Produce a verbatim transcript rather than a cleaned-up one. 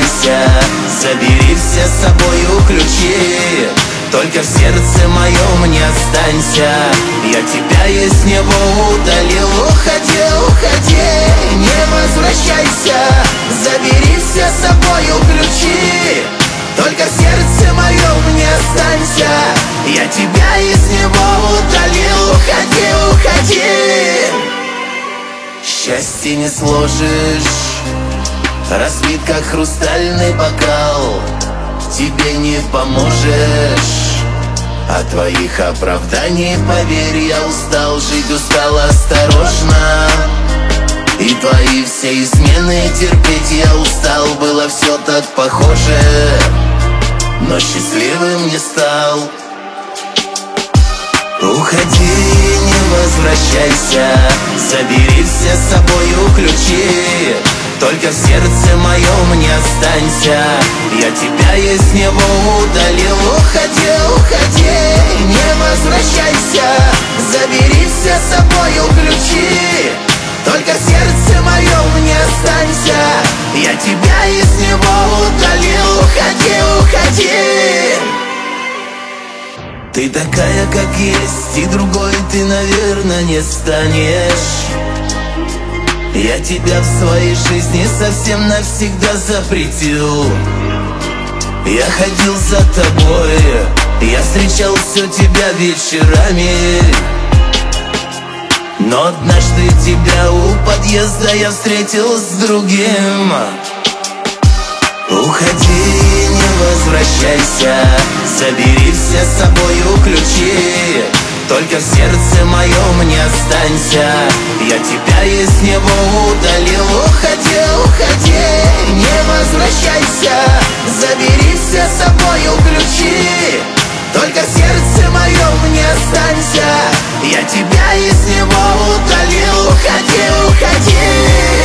возвращайся, забери все с собою ключи. Только в сердце моем не останься, я тебя из него удалил. Уходи, уходи, не возвращайся, забери все с собою ключи. Только в сердце моем не останься, я тебя из него удалил. Уходи, уходи. Счастье не сложишь, разбит как хрустальный бокал. Тебе не поможешь, от твоих оправданий, поверь, я устал жить, устал осторожно. И твои все измены терпеть я устал. Было все так похоже, но счастливым не стал. Уходи, не возвращайся, забери все с собою ключи. Только в сердце моем не останься, я тебя из него удалил. Уходи, уходи, не возвращайся, забери все с собою ключи. Только в сердце моем не останься, я тебя из него удалил. Уходи, уходи. Ты такая, как есть, и другой ты, наверное, не станешь. Я тебя в своей жизни совсем навсегда запретил. Я ходил за тобой, я встречал все тебя вечерами. Но однажды тебя у подъезда я встретил с другим. Уходи, не возвращайся, забери все с собою ключи. Только в сердце моем не останься, я тебя из него удалил. Уходи, уходи, не возвращайся, забери все с собою ключи. Только в сердце моем не останься, я тебя из него удалил. Уходи, уходи.